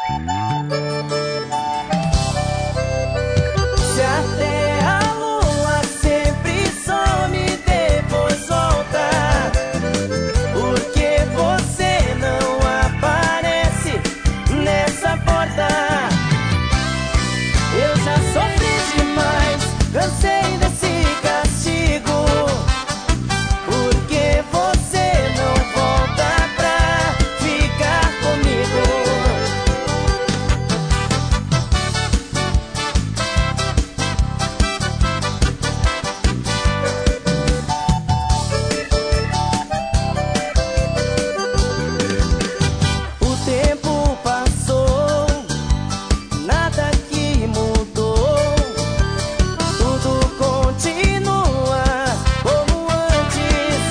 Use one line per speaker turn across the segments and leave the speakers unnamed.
Se até a lua sempre some, depois volta, por que você não aparece nessa porta? Eu já sofri demais, cansei desse castigo. Por que você não volta pra ficar comigo? O tempo passou, nada que mudou, tudo continua como antes.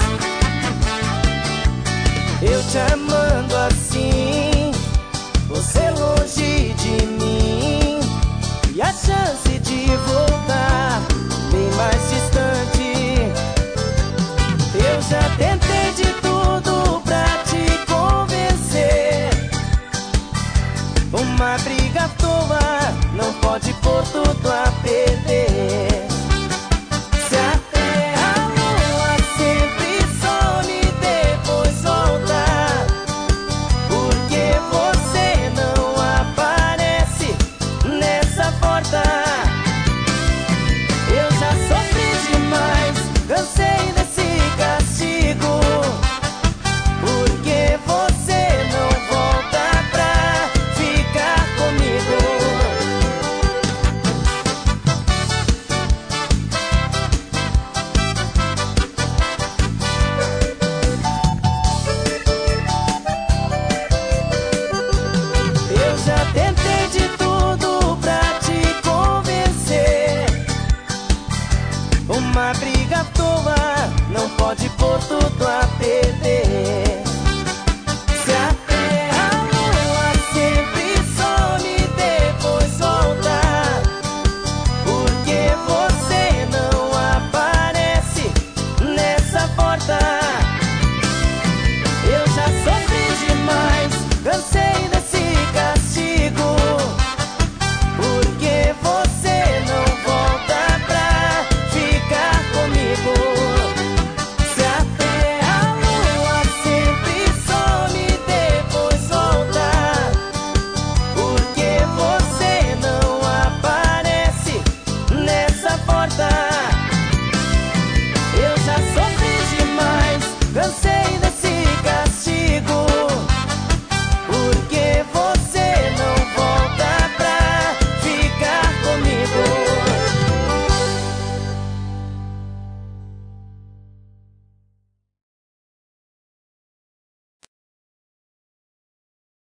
Eu te amando assim, você longe de mim, e a chance de voltar bem mais distante. Eu já tentei de tudo pra te convencer. Uma briga à toa não pode pôr tudo a perder.